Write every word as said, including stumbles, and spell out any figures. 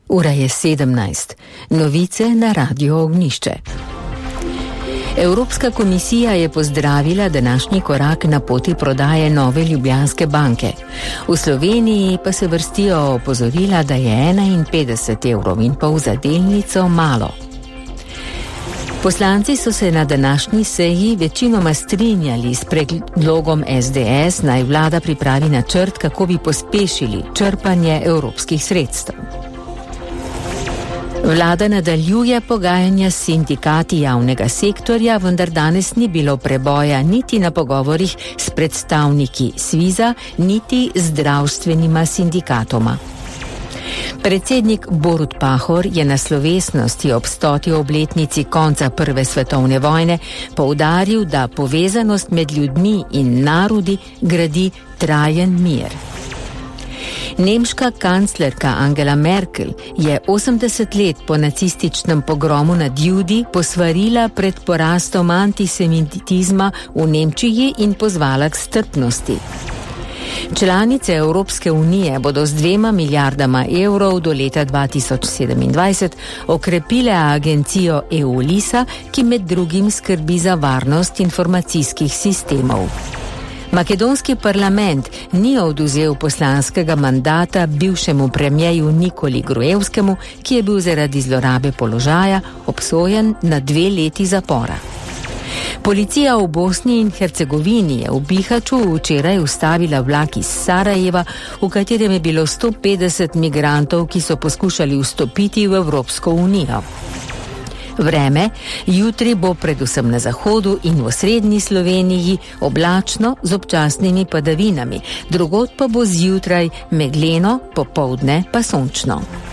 Ura je sedemnajst. Novice na Radio Ognjišče. Evropska komisija je pozdravila današnji korak na poti prodaje Nove Ljubljanske banke. V Sloveniji pa se vrstijo opozorila, da je enainpetdeset evrov in pol za delnico malo. Poslanci so se na današnji seji večinoma strinjali s predlogom es de es, naj vlada pripravi načrt, kako bi pospešili črpanje evropskih sredstev. Vlada nadaljuje pogajanja s sindikati javnega sektorja, vendar danes ni bilo preboja niti na pogovorih s predstavniki Sviza, niti zdravstvenima sindikatoma. Predsednik Borut Pahor je na slovesnosti ob stoti obletnici konca Prve svetovne vojne poudaril, da povezanost med ljudmi in narodi gradi trajen mir. Nemška kanclerka Angela Merkel je osemdeset let po nacističnem pogromu nad Judi posvarila pred porastom antisemitizma v Nemčiji in pozvala k strpnosti. Članice Evropske unije bodo z dvema milijardama evrov do leta dva tisoč sedemindvajset okrepile agencijo EULISA, ki med drugim skrbi za varnost informacijskih sistemov. Makedonski parlament ni odvzel poslanskega mandata bivšemu premijeju Nikoli Gruevskemu, ki je bil zaradi zlorabe položaja obsojen na dve leti zapora. Policija v Bosni in Hercegovini je v Bihaću včeraj ustavila vlak iz Sarajeva, v katerem je bilo sto petdeset migrantov, ki so poskušali vstopiti v Evropsko unijo. Vreme jutri bo predvsem na zahodu in v osrednji Sloveniji oblačno z občasnimi padavinami, drugod pa bo zjutraj megleno, popoldne pa sončno.